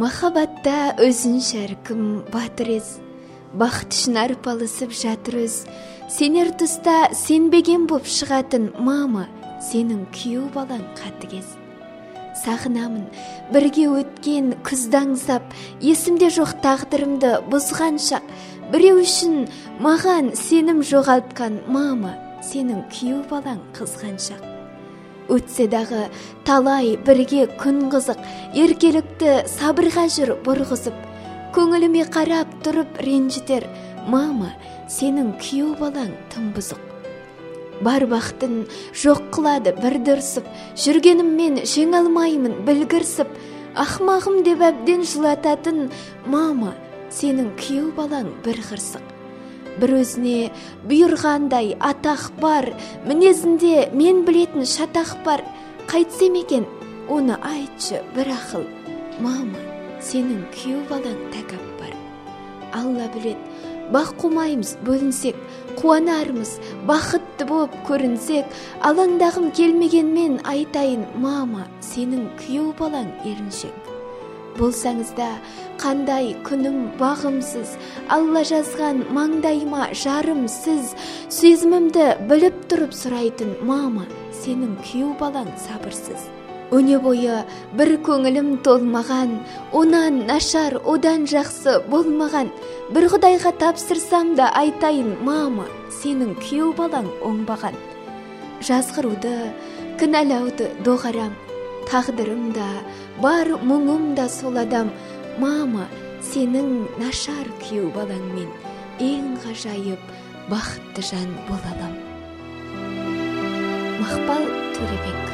Махабатта өзін шәркім батыр ез, бақыт үшін арпалысып жатыр өз. Сенер тұста сенбеген боп шығатын мама, сенің күйеу балаң қатыгез. Сағынамын бірге өткен күзді аңсап, есімде жоқ тағдырымды бұзған шақ. Біреу үшін маған сенім жоғалтқан мама, сенің күйеу балаң қызған шақ. Өтсе дағы талай бірге күн қызық, еркелікті сабырға жүр бұрғызып. Көңіліме қарап тұрып ренжітер, мама, сенің күйеу балаң тым бұзық. Бар бақытын жоқ қылады бір дұрсып, жүргеніммен жеңе алмаймын білгірсіп. Ақмағым деп әбден жылататын мама, сенің күйеу балаң бір қырсық. Бір өзіне бұйырғандай атақ бар, мінезінде мен білетін шатақ бар. Қайтсем екен, оны айтшы бір ақыл, мама, сенің күйеу балаң тәкаппар. Алла білет, бақ қумаймыз бөлінсек, қуанармыз, бақытты болып көрінсек. Алаңдағым келмегенмен айтайын, мама, сенің күйеу балаң еріншек. Болсаңыз да қандай күнім бағымсыз, Алла жазған маңдайыма жарым сіз. Сезімімді біліп тұрып сұрайтын мама, сенің күйеу балаң сабырсыз. Өне бойы бір көңілім толмаған, онан нашар, одан жақсы болмаған. Бір Құдайға тапсырсам да айтайын, мама, сенің күйеу балаң оңбаған. Жазғыруды, кінәлауды доғарам, тағдырымда, бар мұңым да сол адам. Мама, сенің нашар күйеу балаңмен ең ғажайып бақытты жан бола алам. Мақпал Төлебек.